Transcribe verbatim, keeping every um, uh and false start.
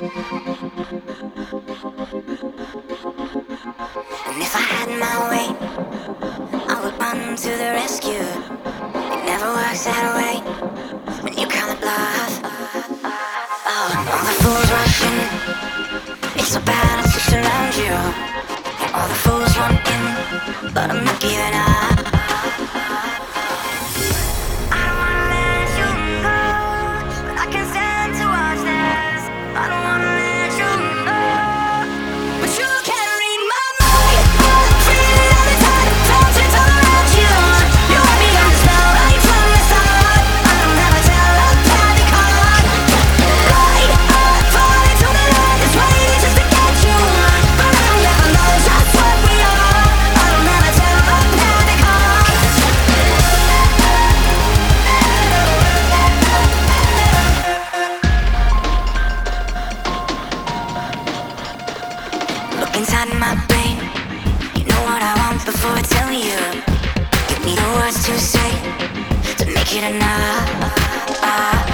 And if I had my way, I would run to the rescue. It never works that way when you call it bluff. Oh, all the fools rush in. It's so bad, it's just around you. All the fools want in, but I'm not giving up. I don't wanna let you go, but I can't stand to watch this. I don't wanna let you go, but you can't read my mind. I'm feeling all the time, fountains all around you. You want me on the spell right from the start. I don't have a telepathic heart. Right up, falling to the light, it's waiting just to get you. But I don't ever know just what we are. I don't have a telepathic heart. Look inside my brain. You know what I want before I tell you. Give me the words to say to make it enough.